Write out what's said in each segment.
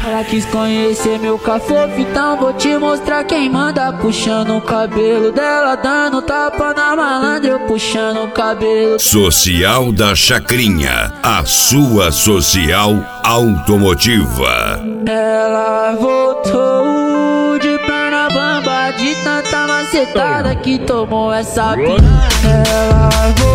Ela quis conhecer meu cafofo, então vou te mostrar quem manda. Puxando o cabelo dela, dando tapa na malandra, eu puxando o cabelo. Social da Chacrinha, a sua social automotiva. Ela voltou de perna bamba, de tanta macetada que tomou essa piranha. Ela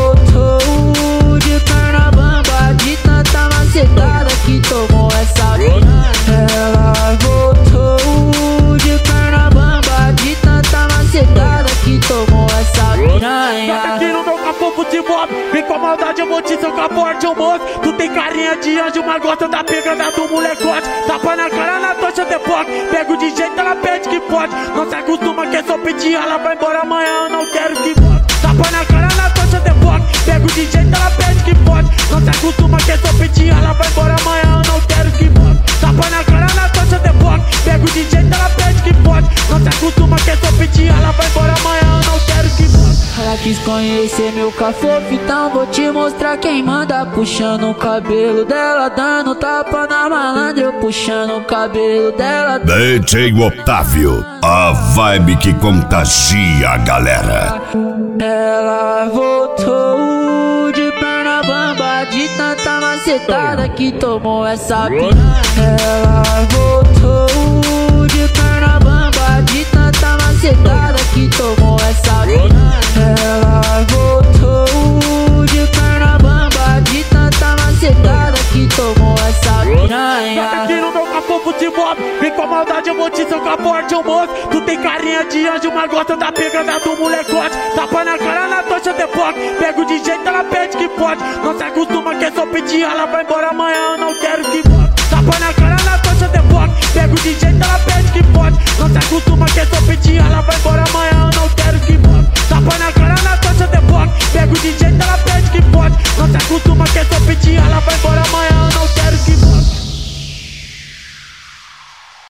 voltou de perna bamba, de tanta macetada que tomou essa piranha. Ela voltou de perna bamba, de tanta macetada que tomou essa piranha. Tá aqui no meu capô de mob, vem com a maldade, eu vou te socar forte, ô moço. Tu tem carinha de anjo, mas gosta da pegada do molecote. Tapa na cara na tocha de POC, pego de jeito, ela pede que pode. Não se acostuma que é só pedir, ela vai embora amanhã, eu não quero que volte. Tapa na cara na tocha de POC, pego de jeito, ela pede que pode. Não se acostuma que é só pedir, ela vai embora amanhã, eu não quero que volte. Tapa na cara na tocha de POC, pego de jeito, ela pede que pode. Não se acostuma que é só pedir, ela vai embora amanhã, eu não quero que volte. Ela quis conhecer meu cafofo, então vou te mostrar quem manda. Puxando o cabelo dela, dando tapa na malandra, eu puxando o cabelo dela. DJ Otávio, a vibe que contagia a galera. Ela voltou de perna bamba, de tanta macetada que tomou essa piranha. Ela voltou de perna bamba, de tanta macetada que tomou essa piranha. Ela voltou de perna bamba, de tanta macetada que tomou essa piranha. Tá aqui no meu capô de mob, vem com a maldade, eu vou te socar forte, ô moço. Tu tem carinha de anjo, mas gosta da pegada do molecote. Tapa na cara na tocha de POC, pego de jeito, ela pede que pode. Não se acostuma que é só pedir, ela vai embora amanhã, eu não quero que volte. Tapa na cara na tocha de POC, pego de jeito, ela pede que pode. Não se acostuma que é só pedir, ela vai embora amanhã.